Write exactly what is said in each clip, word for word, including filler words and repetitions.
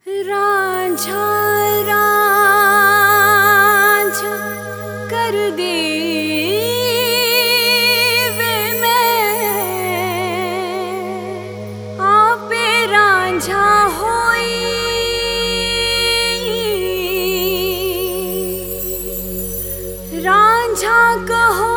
रांझा रांझा कर दे वे मैं आपे रांझा होई रांझा कहो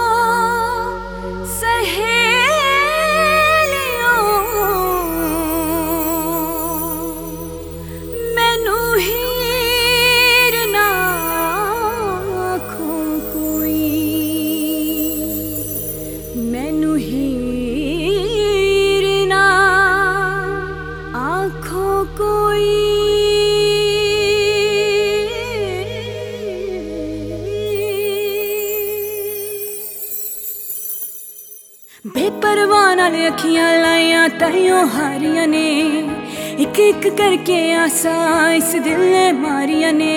बेपरवाह नाल अखियां लाइया ताइयों हारियां ने एक एक करके आसा इस दिल ने मारियां ने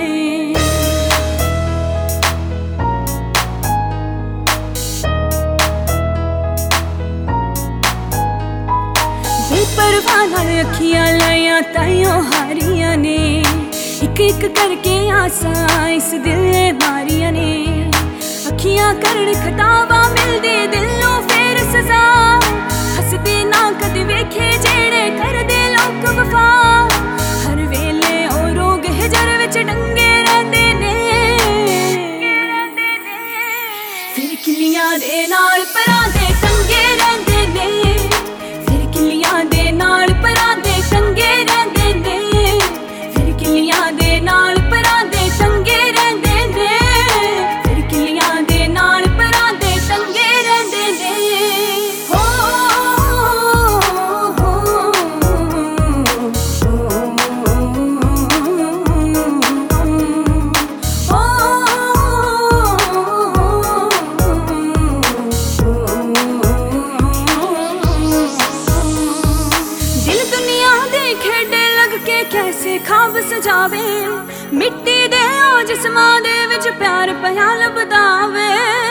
बेपरवाह नाल अखियां लाइया ताइयों हारियां ने एक एक करके आसा इस दिल ने मारियां ने अखियां करन खतावा मिलदी दिलों फिर सजा हसदे ना कदे वेखे जेड़े करदे लोक वफा हर वेले ओ रोग हिजर विच डंगे रहंदे ने फिर किलियां दे नाल परां दे टंगे रहंदे ने फिर किलियां दे नाल परां दे टंगे रहंदे ने फिर किलियां दे नाल परां दे टंगे रहंदे ने फिर किलियां दे नाल परां दे टंगे रहंदे ने हो दिल दुनिया दे खेडे लग के कैसे ख्वाब सजावे मिट्टी दे ओ जिस्मां दे विच प्यार पिया लभदावे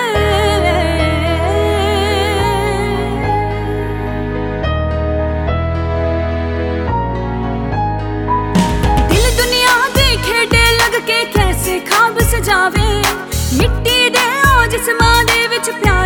दिल दुनिया दे खेडे लग के कैसे ख्वाब सजावे मिट्टी दे ओ जिस्मां दे विच प्यार